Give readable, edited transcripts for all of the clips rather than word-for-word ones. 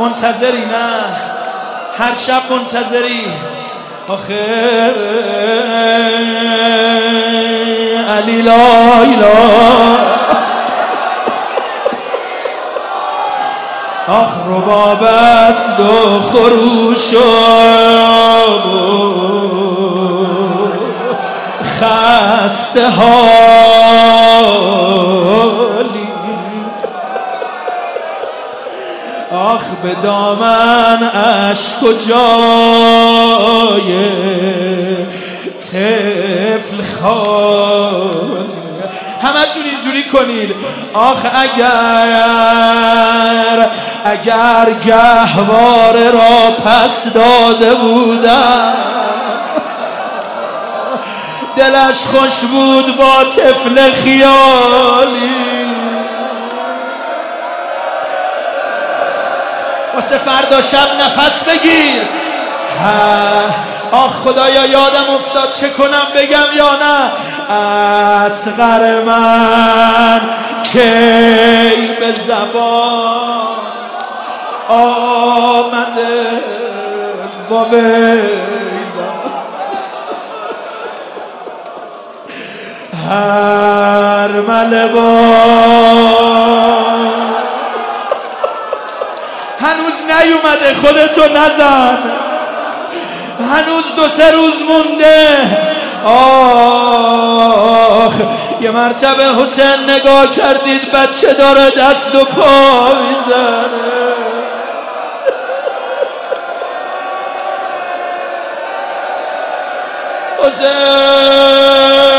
منتظری؟ نه هر شب منتظری؟ آخه علی لا اله آخ رباب است و خروش و خسته حالی آخ به دامن اشک و جای طفل خالی. همتون اینجوری کنید. آخ اگر گهواره را پس داده بودم دلش خوش بود با طفل خیالی. واسه فردا شب نفس بگیر. آخ خدایا یادم افتاد چه کنم بگم یا نه؟ اصغر من کی به زبان آمده و ویلا هر ملبان هنوز نیومده، خودتو نزن، هنوز 2-3 روز مونده. آخ یه مرتبه حسین نگاه کردید بچه داره دست و پا میزنه. حسین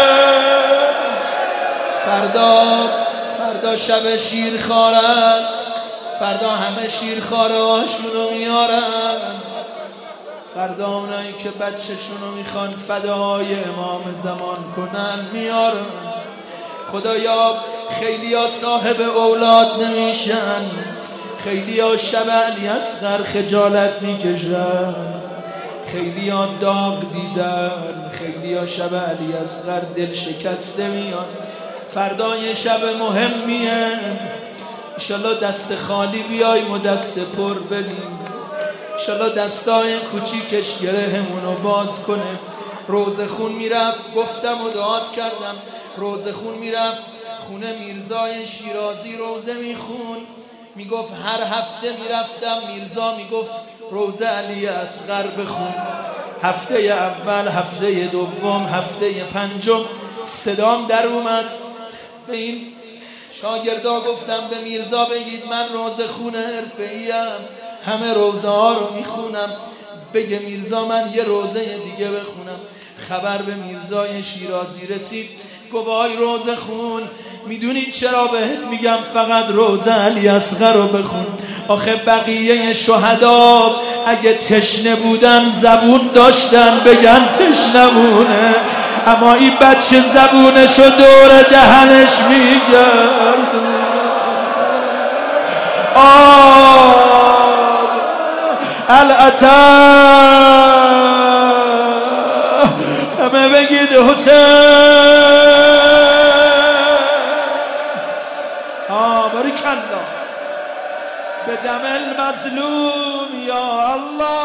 فردا شب شیرخوار است. فردا همه شیرخواره هاشونو میارن. فردا اونایی که بچه‌شونو میخوان فدای امام زمان کنن میارن. خدایا خیلیا صاحب اولاد نمیشن، خیلیا شب علی اصغر خجالت میکشن، خیلیا داغ دیدن، خیلیا شب علی اصغر دل شکسته میان. فردا یه شب مهمیه. انشالله دست خالی بیاییم و دست پر بدیم. انشالله دستای کوچیکش گرهمونو باز کنه. روزه خون میرفت، گفتم و دعات کردم، روزه خون میرفت خونه میرزای شیرازی روزه میخون. میگفت هر هفته میرفتم میرزا میگفت روزه علی اصغر بخون. هفته اول، هفته دوم، هفته پنجم صدام در اومد. به این شاگردا گفتم به میرزا بگید من روزه خون حرفه‌ایم، همه روزه ها رو میخونم. بگه میرزا من یه روزه دیگه بخونم. خبر به میرزای شیرازی رسید. گفت آی روزه خون، میدونید چرا بهت میگم فقط روزه علی اصغر رو بخون؟ آخه بقیه شهدا اگه تشنه بودن زبون داشتن بگن تشنمونه، اما این بچه زبونشو دور دهنش میگرد. العطا همه بگید حسین. باریکالله به دم المظلوم یا الله.